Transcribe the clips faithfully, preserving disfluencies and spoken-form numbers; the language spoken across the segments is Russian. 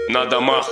на домах.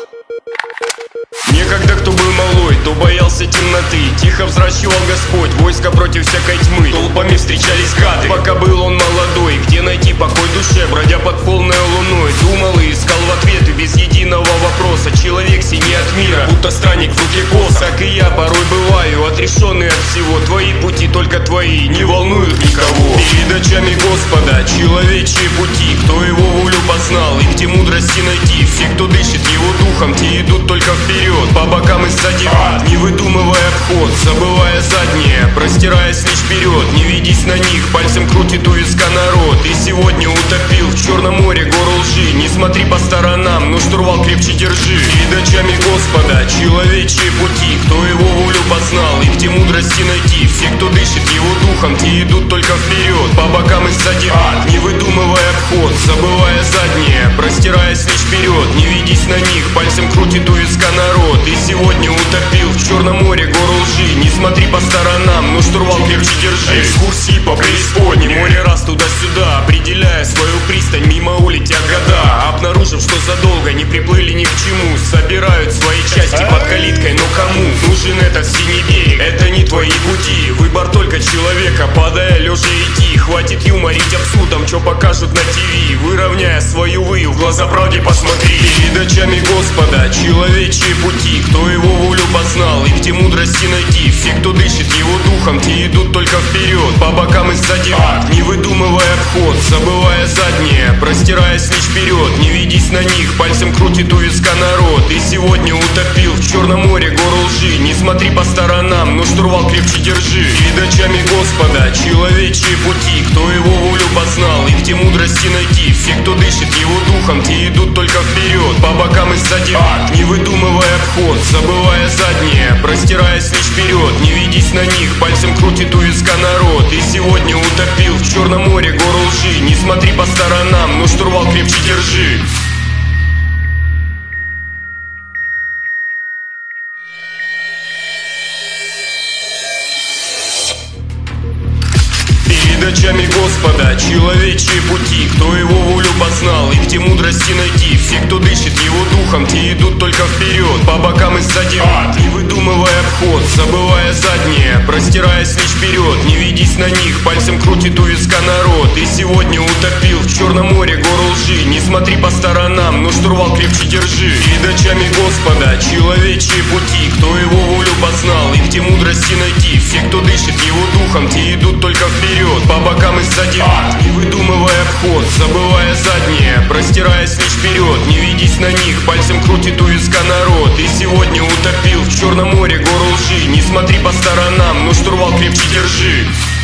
Некогда кто был малой, то боялся темноты. Тихо взращивал Господь войско против всякой тьмы. Толпами встречались гады, пока был он молодой. Где найти покой душе, бродя под полной луной? Думал и искал в ответы без единого вопроса. Человек синий от мира, будто странник в руке коса. Так и я порой бываю отрешенный от всего. Твои пути только твои, не волнуют никого. Перед очами Господа человечьи пути. Кто его волю познал и где мудрости найти? Все, кто дышит его духом, те идут только вперед. По бокам и сзади ад, не выдумывая обход, забывая заднее, простираясь лишь вперед. Не ведись на них, пальцем крутит у виска народ. И сегодня утопил в Черном море гору лжи. Не смотри по сторонам, но штурвал крепче держи. Перед очами Господа человечьи пути. Кто его волю познал и где мудрости найти? Все, кто дышит его духом, те идут только вперед. По бокам и сзади ад, не выдумывая обход, забывая заднее, простираясь лишь вперед. Не ведись на них, пальцем крутит у виска народ. И сегодня утопил в Черном море гору лжи. Не смотри по сторонам, но штурвал крепче держи. Экскурсии по преисподней, море раз туда-сюда, определяя свою пристань, мимо улетят года. Обнаружив, что задолго не приплыли ни к чему, собирают свои части под калиткой. Но кому нужен этот синий берег? Это не твои пути, выбор только человека. Падая лежа идти, хватит юморить абсурдом, что покажут на ТВ. Выровняя свою выю, в глаза правде посмотри. Перед очами Господа человечьи пути. Кто его волю познал и где мудрости найти? Все, кто дышит его духом, те идут только вперед. По бокам и сзади ад, не выдумывая обход, забывая заднее, простираясь лишь вперед. Не ведись на них, пальцем крутит у виска народ. И сегодня утопил в Черном море гору лжи. Не смотри по сторонам, но штурвал крепче держи. Перед очами Господа человечьи пути. Кто его волю познал и где мудрости найти? Все, кто дышит его духом, те идут только вперед. По бокам и сзади ад, не выдумывая обход, забывая заднее, простираясь лишь вперед. Не ведись на них, пальцем крутит у виска народ. И сегодня утопил в Черном море гору лжи. Не смотри по сторонам, но штурвал крепче держи. Перед очами Господа человечьи пути. Кто его волю познал и где мудрости найти? Все, кто дышит его духом, те идут только вперед. По бокам и сзади ад, не выдумывая обход, забывая заднее, простираясь лишь вперед. Не ведись на них, пальцем крутит у виска народ. И сегодня утопил в Черном море гору лжи. Не смотри по сторонам, но штурвал крепче держи. Перед очами Господа человечьи пути. Кто его волю познал и где мудрости найти? Все, кто дышит его духом, те идут только вперед. По бокам и сзади ад, не выдумывая обход, забывая заднее, простираясь лишь вперед. Не ведись на них, пальцем крутит у виска народ. И сегодня утопил в Черном море гору лжи. Не смотри по сторонам, но штурвал крепче держи.